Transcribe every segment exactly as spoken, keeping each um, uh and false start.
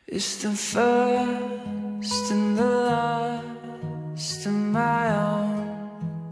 It's the first and the last of my own,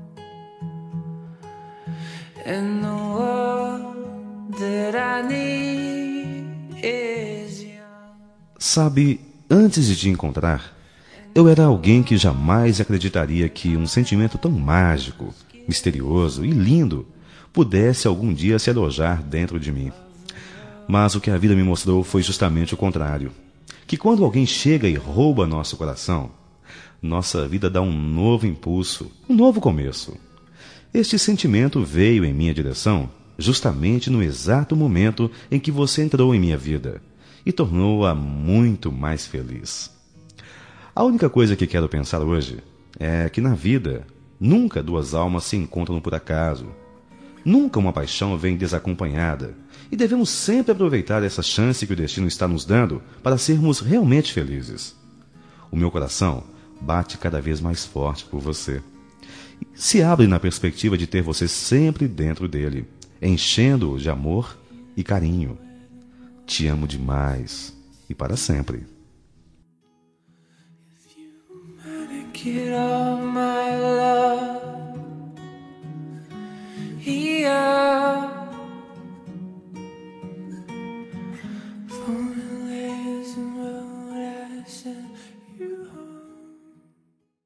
and the world that I need is young. Sabe, antes de te encontrar, eu era alguém que jamais acreditaria que um sentimento tão mágico, misterioso e lindo pudesse algum dia se alojar dentro de mim. Mas o que a vida me mostrou foi justamente o contrário. Que quando alguém chega e rouba nosso coração, nossa vida dá um novo impulso, um novo começo. Este sentimento veio em minha direção justamente no exato momento em que você entrou em minha vida e tornou-a muito mais feliz. A única coisa que quero pensar hoje é que na vida nunca duas almas se encontram por acaso. Nunca uma paixão vem desacompanhada, e devemos sempre aproveitar essa chance que o destino está nos dando para sermos realmente felizes. O meu coração bate cada vez mais forte por você. Se abre na perspectiva de ter você sempre dentro dele, enchendo-o de amor e carinho. Te amo demais e para sempre. Get all my